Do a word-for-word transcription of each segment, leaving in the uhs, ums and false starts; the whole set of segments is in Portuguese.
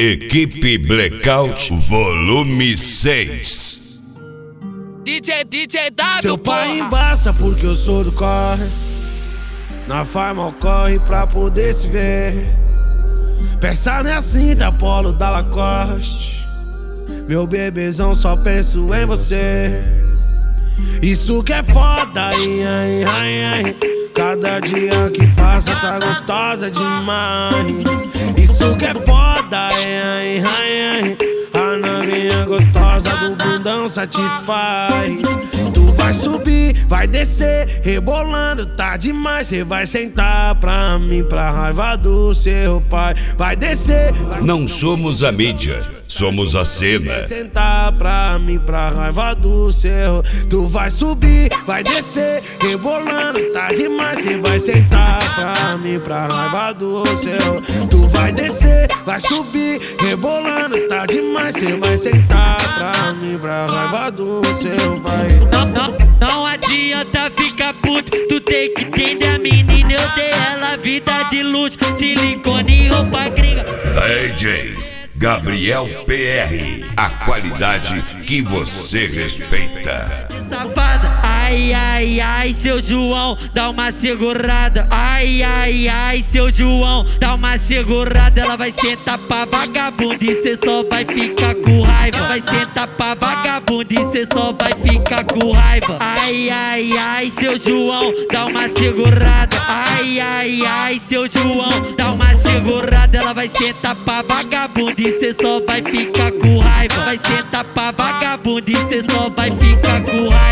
Equipe Blackout Volume seis. D J, D J W. Seu pai embaça porque eu sou do corre. Na farma corre pra poder se ver. Pensa nem assim da Polo da Lacoste. Meu bebezão, só penso em você. Isso que é foda, ai, ai, ai, ai. Cada dia que passa tá gostosa demais. Isso que é foda, ai, ai, ai, ai. A novinha gostosa do bundão satisfaz. Tu vai subir, vai descer, rebolando, tá demais. Cê vai sentar pra mim, pra raiva do seu pai. Vai descer, vai Não somos a mídia, somos a cena. Vai sentar pra mim, pra raiva do seu. Tu vai subir, vai descer, rebolando, tá demais. Cê vai sentar pra mim, pra raiva do seu. Tu vai descer, vai subir, rebolando, tá demais. Cê vai sentar pra mim, pra raiva do seu. Vai. Não, não, não adianta ficar puto, tu tem que entender a menina. Eu dei ela vida de luxo, silicone e roupa gringa. D J Gabriel P R, a qualidade que você respeita. Safada, ai, ai, ai, seu João, dá uma segurada. Ai, ai, ai, seu João, dá uma segurada. Ela vai sentar pra vagabundo e cê só vai ficar com raiva. Vai sentar pra vagabundo e cê só vai ficar com raiva. Ai, ai, ai, seu João, dá uma segurada. Ai, ai, ai, seu João, dá uma segurada. Ela vai sentar pra vagabundo e cê só vai ficar com raiva. Vai sentar pra vagabundo e cê só vai ficar com raiva.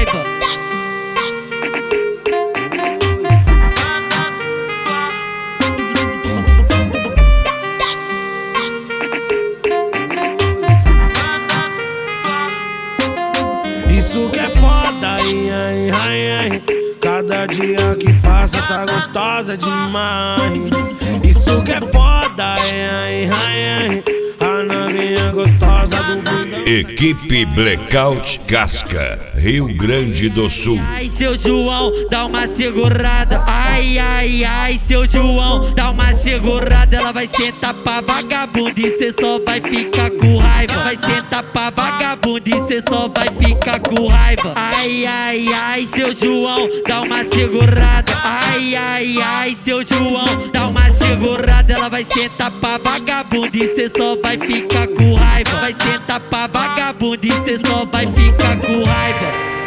Isso que é foda, ai, ai, ai, ai. Cada dia que passa tá gostosa demais. Isso que é foda, ai, ai, ai, ai. A novinha gostosa do bundão. Equipe Blackout Casca, Rio Grande do Sul. Ai, seu João, dá uma segurada. Ai, ai, ai, seu João, dá uma segurada. Ela vai sentar pra vagabundo e cê só vai ficar com raiva. Vai sentar pra vagabundo e cê só vai ficar com raiva. Ai, ai, ai, seu João, dá uma segurada. Ai, ai, ai, seu João, dá uma segurada. Ela vai sentar pra vagabundo e cê só vai ficar com raiva. Vai sentar pra vagabundo e cê só vai ficar com raiva.